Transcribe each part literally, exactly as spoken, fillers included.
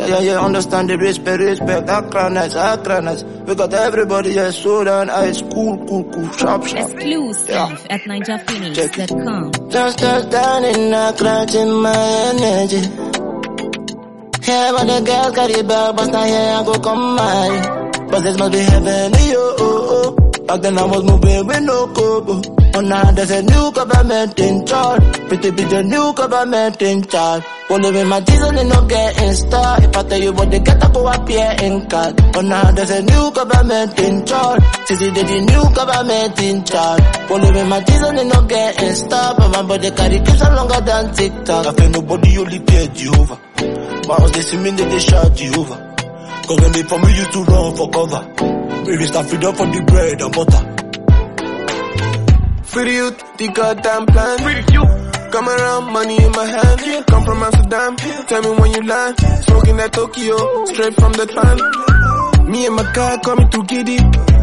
Yeah, yeah, yeah, understand the respect, respect. Accra nice, Accra nice. We got everybody here, so down, ice, cool, cool, cool, sharp, sharp. Exclusive yeah. at ninja phoenix dot com. Just touch down in Accra, in my energy. Yeah, but the girls got it back, but now here I go come my. But this must be heaven, yo, oh, oh. Back then I was moving with no kobo. Oh, now there's a new government in charge. Pretty be the new government in charge. Only with my diesel and no getting started. If I tell you what they get, I go appear in card. Oh, now there's a new government in charge. Since they the new government in charge. Only with my diesel and no getting started. But my body carry keeps on longer than TikTok. I feel nobody only care Jehovah. But they see me, they shout Jehovah. Cause when they for me used to run for cover. Baby, start freedom for the bread and butter. Free youth, the goddamn plan. Free you. Come around, money in my hand. Yeah. Come from Amsterdam. Yeah. Tell me when you land. Smoking that Tokyo, straight from the pan. Me and my car coming to Giddy.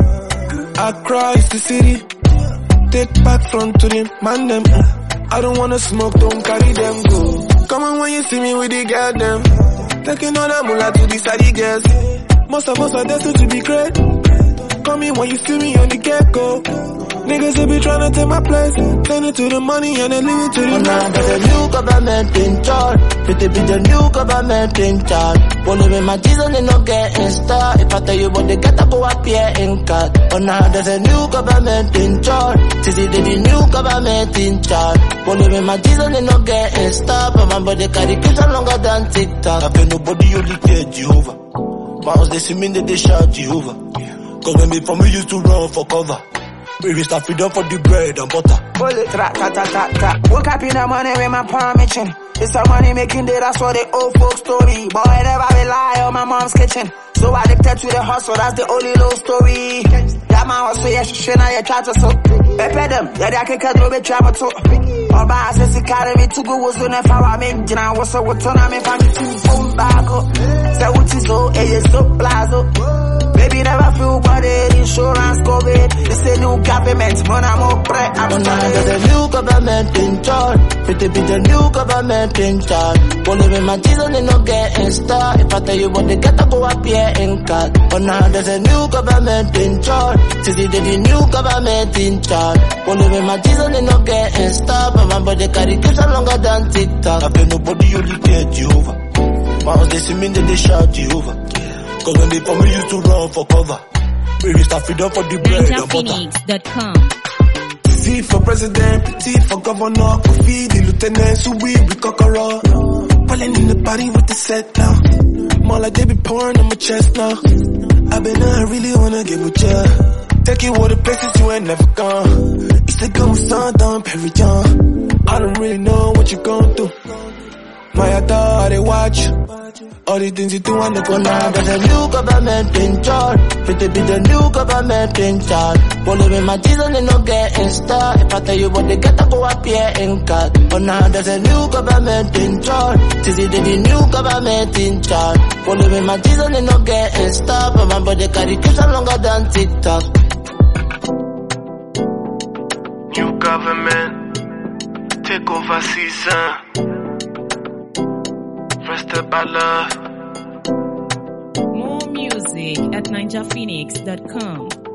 Accra is the city. Take back front to them, man them. I don't wanna smoke, don't carry them, go. Come on when you see me with the goddamn. Taking all that moolah to the side girls. Most of us are destined to be great. Come in when you see me on the get-go. Niggas they be tryna take my place. Turn it to the money and then leave it to the oh, now there's a new government in charge. Pretty be the new government in charge. Only with my diesel they no getting started. If I tell you what they get, I go appear in card. Oh, now there's a new government in charge. Since they the new government in charge. Only with my diesel they no getting started. But my body carry keeps on longer than TikTok. I feel nobody only care Jehovah. Mouse they see me, they shout Jehovah. Cause when they for me used to run for cover. Baby, start freedom for the bread and butter. Bullet, tra, ta, ta, ta, ta. Woke up in the morning with my palm itching. It's a money making day, that's what the old folk story. Boy, I never rely on my mom's kitchen. So I addicted to the hustle, that's the only low story. Yeah, my hustle, yeah, shit, now you try to so. Pepe them, yeah, they can cut a little bit travel too. All my ass is carry me to go, was on the fire, I mean, you know, what's up, what's on, I mean, find me two phone back up. Say what is so, eh, it's so plazo. Baby, never feel worried, insurance COVID. It's a new government, man, I'm up pre- I'm oh, now there's a new government in charge. Pretty be the new government in charge. Only with my diesel they no getting started. If I tell you what they get, I go appear in card. Oh, now there's a new government in charge. Since they the new government in charge. Only with my diesel they no getting started. But my body carry keeps on longer than TikTok. I feel nobody only care Jehovah. Mouse they see me, they shout Jehovah. Cause when they for me used to run for cover. Baby, start freedom for the bread and butter. ninja phoenix dot com. C for president, T for governor, Kofi, the lieutenant, Subi, we kokoro. Pulling in the body with the set now. More like they be pouring on my chest now. I been I really wanna get with ya. Take you all the places you ain't never gone. It's the gun with Sundown, Perry John. I don't really know what you gon' do. My adore, they watch you. All the things you do on the oh, now there's a new government in charge. Pretty be the new government in charge. Only with my diesel they no getting started. If I tell you what they get, I go appear in card. Oh, now there's a new government in charge. Since they the new government in charge. Only with my diesel they no getting started. But my body carry keeps on longer than TikTok. New government, take over season. Rest up, I love. More music at ninja phoenix dot com.